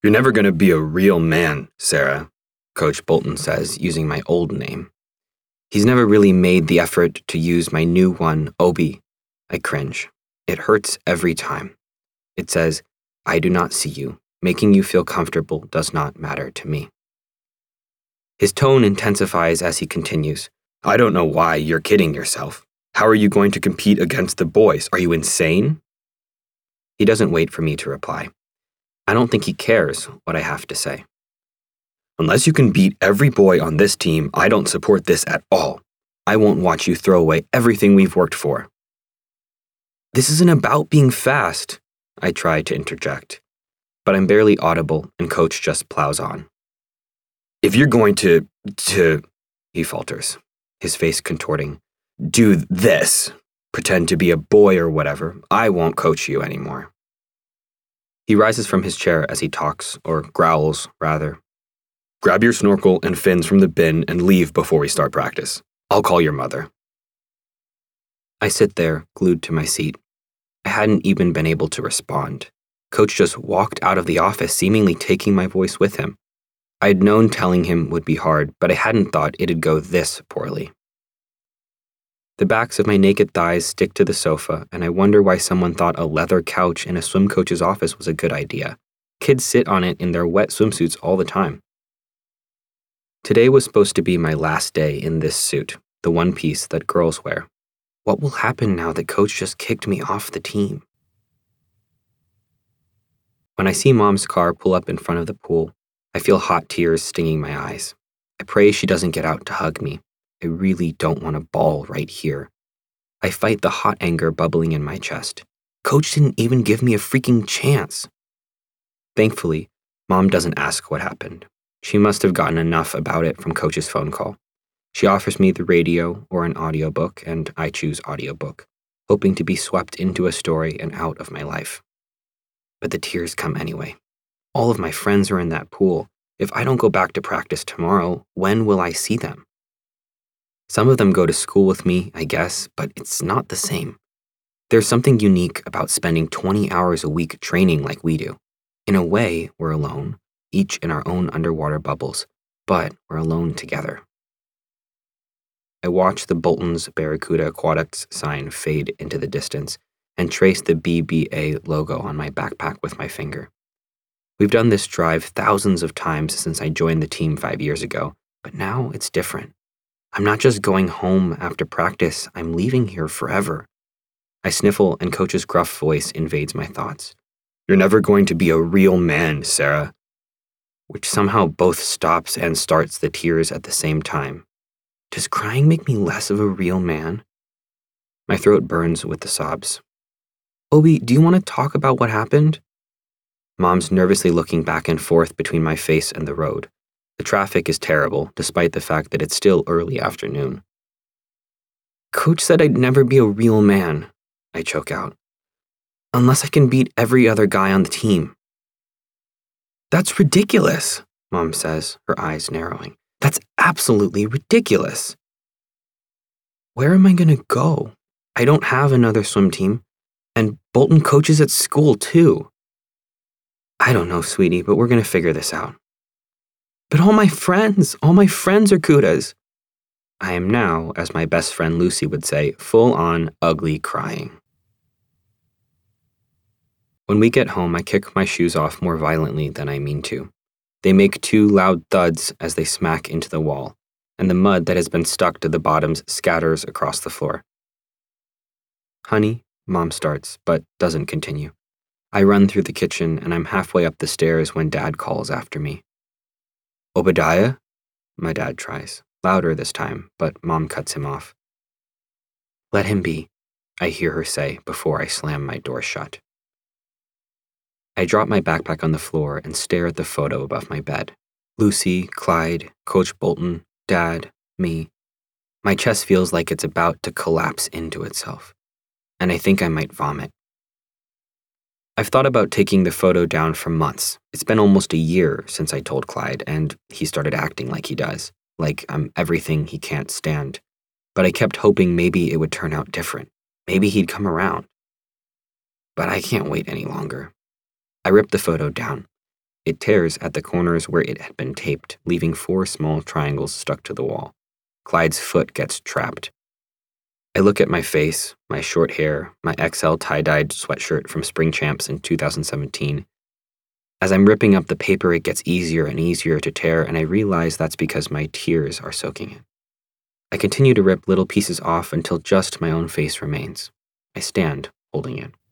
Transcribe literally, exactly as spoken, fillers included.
You're never going to be a real man, Sarah, Coach Bolton says, using my old name. He's never really made the effort to use my new one, Obi. I cringe. It hurts every time. It says, I do not see you. Making you feel comfortable does not matter to me. His tone intensifies as he continues. I don't know why you're kidding yourself. How are you going to compete against the boys? Are you insane? He doesn't wait for me to reply. I don't think he cares what I have to say. Unless you can beat every boy on this team, I don't support this at all. I won't watch you throw away everything we've worked for. This isn't about being fast, I try to interject, but I'm barely audible and Coach just plows on. If you're going to, to, he falters, his face contorting, do this, pretend to be a boy or whatever, I won't coach you anymore. He rises from his chair as he talks, or growls, rather. Grab your snorkel and fins from the bin and leave before we start practice. I'll call your mother. I sit there, glued to my seat. I hadn't even been able to respond. Coach just walked out of the office, seemingly taking my voice with him. I'd known telling him would be hard, but I hadn't thought it'd go this poorly. The backs of my naked thighs stick to the sofa, and I wonder why someone thought a leather couch in a swim coach's office was a good idea. Kids sit on it in their wet swimsuits all the time. Today was supposed to be my last day in this suit, the one piece that girls wear. What will happen now that Coach just kicked me off the team? When I see Mom's car pull up in front of the pool, I feel hot tears stinging my eyes. I pray she doesn't get out to hug me. I really don't want to bawl right here. I fight the hot anger bubbling in my chest. Coach didn't even give me a freaking chance. Thankfully, Mom doesn't ask what happened. She must have gotten enough about it from Coach's phone call. She offers me the radio or an audiobook, and I choose audiobook, hoping to be swept into a story and out of my life. But the tears come anyway. All of my friends are in that pool. If I don't go back to practice tomorrow, when will I see them? Some of them go to school with me, I guess, but it's not the same. There's something unique about spending twenty hours a week training like we do. In a way, we're alone, each in our own underwater bubbles, but we're alone together. I watch the Bolton's Barracuda Aquatics sign fade into the distance and trace the B B A logo on my backpack with my finger. We've done this drive thousands of times since I joined the team five years ago, but now it's different. I'm not just going home after practice, I'm leaving here forever. I sniffle and Coach's gruff voice invades my thoughts. You're never going to be a real man, Sarah. Which somehow both stops and starts the tears at the same time. Does crying make me less of a real man? My throat burns with the sobs. Obi, do you want to talk about what happened? Mom's nervously looking back and forth between my face and the road. The traffic is terrible, despite the fact that it's still early afternoon. Coach said I'd never be a real man, I choke out. Unless I can beat every other guy on the team. That's ridiculous, Mom says, her eyes narrowing. That's absolutely ridiculous. Where am I going to go? I don't have another swim team, and Bolton coaches at school too. I don't know, sweetie, but we're going to figure this out. But all my friends, all my friends are kudas. I am now, as my best friend Lucy would say, full-on ugly crying. When we get home, I kick my shoes off more violently than I mean to. They make two loud thuds as they smack into the wall, and the mud that has been stuck to the bottoms scatters across the floor. Honey, Mom starts, but doesn't continue. I run through the kitchen, and I'm halfway up the stairs when Dad calls after me. Obadiah? My dad tries, louder this time, but Mom cuts him off. Let him be, I hear her say before I slam my door shut. I drop my backpack on the floor and stare at the photo above my bed. Lucy, Clyde, Coach Bolton, Dad, me. My chest feels like it's about to collapse into itself, and I think I might vomit. I've thought about taking the photo down for months. It's been almost a year since I told Clyde, and he started acting like he does, like I'm everything he can't stand. But I kept hoping maybe it would turn out different. Maybe he'd come around. But I can't wait any longer. I ripped the photo down. It tears at the corners where it had been taped, leaving four small triangles stuck to the wall. Clyde's foot gets trapped. I look at my face, my short hair, my X L tie-dyed sweatshirt from Spring Champs in two thousand seventeen. As I'm ripping up the paper, it gets easier and easier to tear, and I realize that's because my tears are soaking it. I continue to rip little pieces off until just my own face remains. I stand, holding it.